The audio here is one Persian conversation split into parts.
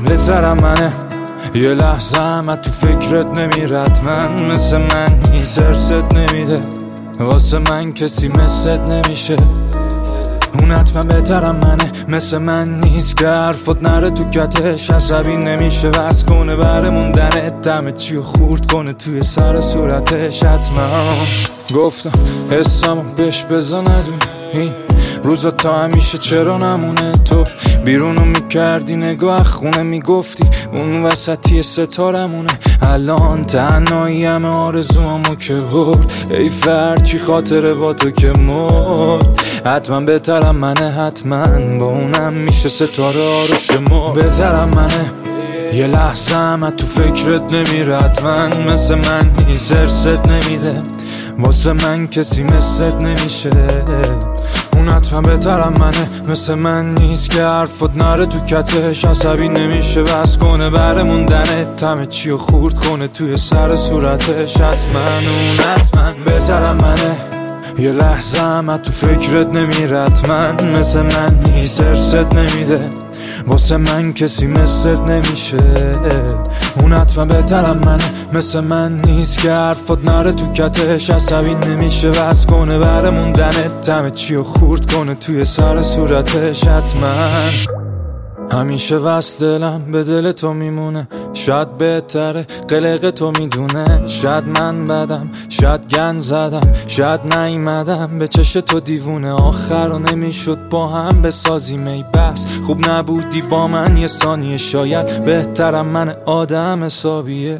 بهترم منه یه لحظه هم تو فکرت نمیرد من مثل من نیست هرست نمیده واسه من کسی مثلت نمیشه اون حتما بهترم منه مثل من نیست که حرفت نره تو کتش عصبی نمیشه بس کنه بره موندنت دم چیو خورد کنه توی سر صورتش حتما گفتم حسمو بهش بزا ندونی این روزا تا همیشه چرا نمونه تو بیرونو میکردی نگاه خونه میگفتی اون وسطی ستارمونه الان تنهایی همه آرزوامو که برد ای فرد چی خاطره با تو که مرد حتما بهترم منه حتما با اونم میشه ستاره ها رو شمرد بهترم منه یه لحظه هم تو فکرت نمیرد من مثل من نیست هرست نمیده واسه من کسی مثلت نمیشه اون حتما بهترم منه مثل من نیست که حرفت نره تو کتش عصبی نمیشه بس کنه بره موندنت همه چیو خورد کنه توی سر صورتش حتما اون حتما بهترم منه یه لحظه هم تو فکرت نمیرد من مثل من نیست هرست نمیده واسه من کسی مثلت نمیشه اون حتما بهترم منه مثل من نیست که حرفت نره تو کتش عصبی نمیشه بس کنه بره موندنت همه چیو خورد کنه توی سر صورتش حتما همیشه وست دلم به دل تو میمونه شاید بهتره قلق تو میدونه شاید من بدم شاید گن زدم شاید نیمدم به چش تو دیوونه آخر و نمیشد با هم بسازیم ای بس خوب نبودی با من یه ثانیه شاید بهترم من آدم حسابیه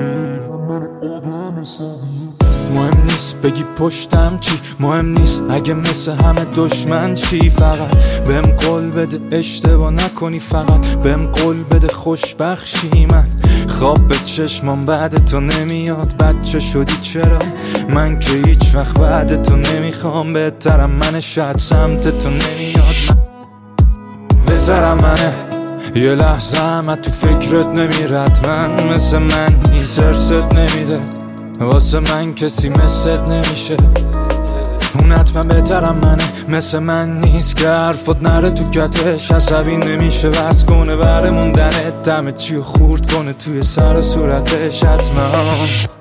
مهم نیست بگی پشتم چی مهم نیست اگه مثل همه دشمن چی فقط بهم قول بده اشتباه نکنی فقط بهم قول بده خوشبخشی من خواب به چشمام بعد تو نمیاد بچه شدی چرا من که هیچ وقت بعد تو نمیخوام بهترم منه شاید سمت تو نمیاد من بهترم منه یه لحظه هم تو فکرت نمیرد من مثل من نیست هرست نمیده واسه من کسی مثلت نمیشه اون حتما بهترم منه مثل من نیست که حرفت نره تو کتش عصبی نمیشه بس کنه بره موندنت همه چیو خورد کنه توی سر صورتش حتما